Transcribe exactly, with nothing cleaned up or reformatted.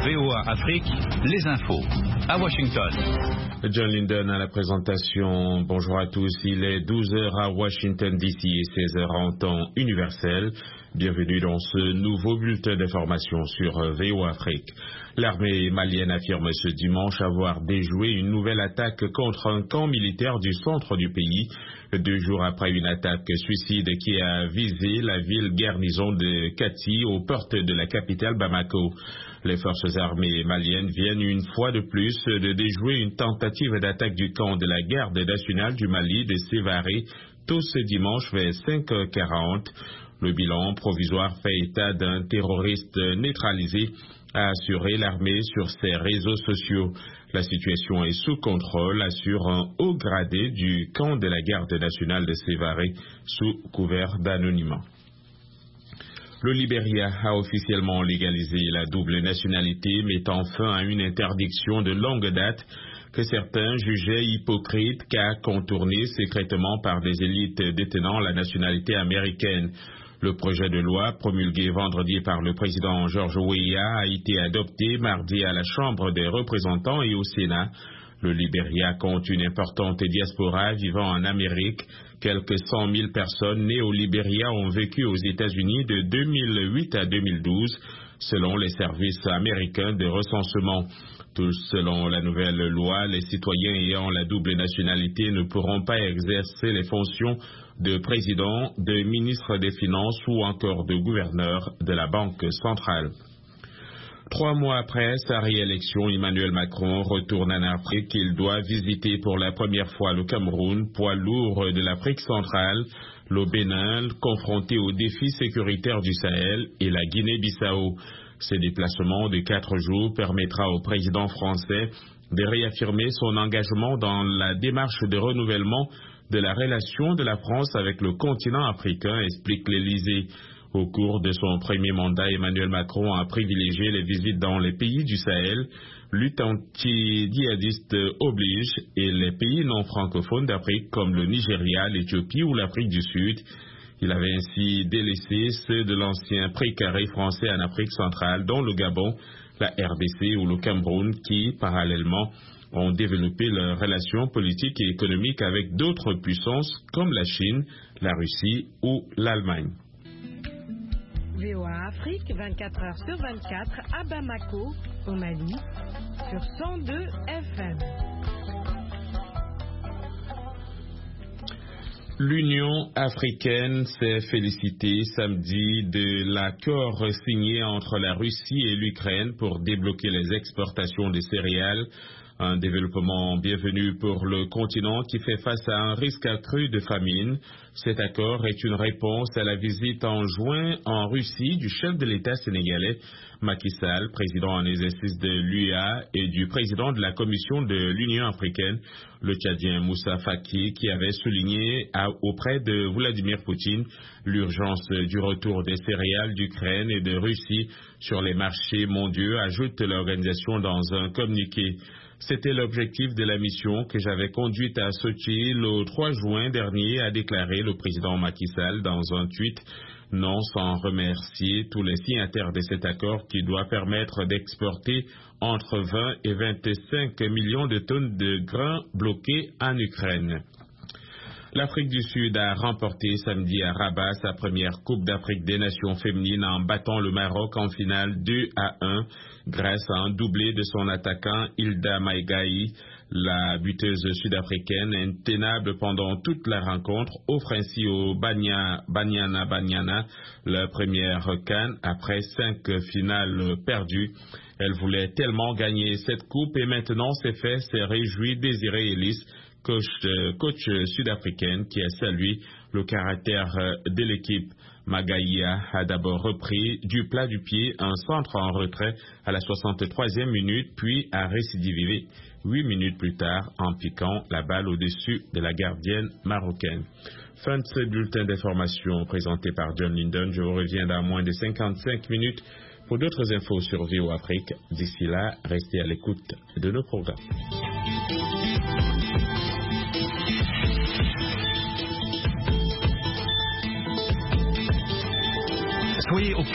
V O A Afrique, les infos. À Washington. John Linden à la présentation. Bonjour à tous. Il est douze heures à Washington D C et seize heures en temps universel. Bienvenue dans ce nouveau bulletin d'information sur V O A Afrique. L'armée malienne affirme ce dimanche avoir déjoué une nouvelle attaque contre un camp militaire du centre du pays, deux jours après une attaque suicide qui a visé la ville garnison de Kati aux portes de la capitale Bamako. Les forces armées maliennes viennent une fois de plus de déjouer une tentative d'attaque du camp de la garde nationale du Mali de Sévaré tôt ce dimanche vers cinq heures quarante. Le bilan provisoire fait état d'un terroriste neutralisé, a assuré l'armée sur ses réseaux sociaux. La situation est sous contrôle, assure un haut gradé du camp de la garde nationale de Sévaré sous couvert d'anonymat. Le Libéria a officiellement légalisé la double nationalité, mettant fin à une interdiction de longue date que certains jugeaient hypocrite car contournée secrètement par des élites détenant la nationalité américaine. Le projet de loi promulgué vendredi par le président George Weah a été adopté mardi à la Chambre des représentants et au Sénat. Le Libéria compte une importante diaspora vivant en Amérique. Quelques cent mille personnes nées au Libéria ont vécu aux États-Unis de deux mille huit à deux mille douze, selon les services américains de recensement. Tous, selon la nouvelle loi, les citoyens ayant la double nationalité ne pourront pas exercer les fonctions de président, de ministre des Finances ou encore de gouverneur de la Banque centrale. Trois mois après sa réélection, Emmanuel Macron retourne en Afrique. Il doit visiter pour la première fois le Cameroun, poids lourd de l'Afrique centrale, le Bénin, confronté aux défis sécuritaires du Sahel, et la Guinée-Bissau. Ce déplacement de quatre jours permettra au président français de réaffirmer son engagement dans la démarche de renouvellement de la relation de la France avec le continent africain, explique l'Élysée. Au cours de son premier mandat, Emmanuel Macron a privilégié les visites dans les pays du Sahel, lutte anti-djihadiste oblige, et les pays non francophones d'Afrique comme le Nigeria, l'Éthiopie ou l'Afrique du Sud. Il avait ainsi délaissé ceux de l'ancien précaré français en Afrique centrale, dont le Gabon, la R D C ou le Cameroun, qui, parallèlement, ont développé leurs relations politiques et économiques avec d'autres puissances comme la Chine, la Russie ou l'Allemagne. V O A Afrique, vingt-quatre heures sur vingt-quatre, à Bamako, au Mali, sur cent deux F M. L'Union africaine s'est félicitée samedi de l'accord signé entre la Russie et l'Ukraine pour débloquer les exportations de céréales. Un développement bienvenu pour le continent qui fait face à un risque accru de famine. Cet accord est une réponse à la visite en juin en Russie du chef de l'État sénégalais Macky Sall, président en exercice de l'U E A, et du président de la Commission de l'Union africaine, le Tchadien Moussa Faki, qui avait souligné à, auprès de Vladimir Poutine l'urgence du retour des céréales d'Ukraine et de Russie sur les marchés mondiaux, ajoute l'organisation dans un communiqué. C'était l'objectif de la mission que j'avais conduite à Sochi le trois juin dernier, a déclaré le président Macky Sall dans un tweet, non sans remercier tous les signataires de cet accord qui doit permettre d'exporter entre vingt et vingt-cinq millions de tonnes de grains bloqués en Ukraine. L'Afrique du Sud a remporté samedi à Rabat sa première Coupe d'Afrique des Nations féminines en battant le Maroc en finale deux à un grâce à un doublé de son attaquant Hilda Maigai. La buteuse sud-africaine, intenable pendant toute la rencontre, offre ainsi au Banya, Banyana Banyana la première CAN après cinq finales perdues. Elle voulait tellement gagner cette coupe et maintenant c'est fait, s'est réjoui Désiré Ellis, coach, euh, coach sud-africaine, qui a salué le caractère de l'équipe. Magaïa a d'abord repris du plat du pied un centre en retrait à la soixante-troisième minute, puis a récidivé huit minutes plus tard en piquant la balle au-dessus de la gardienne marocaine. Fin de ce bulletin d'information présenté par John Linden. Je vous reviens dans moins de cinquante-cinq minutes pour d'autres infos sur V O A Afrique. D'ici là, restez à l'écoute de nos programmes. Soyez au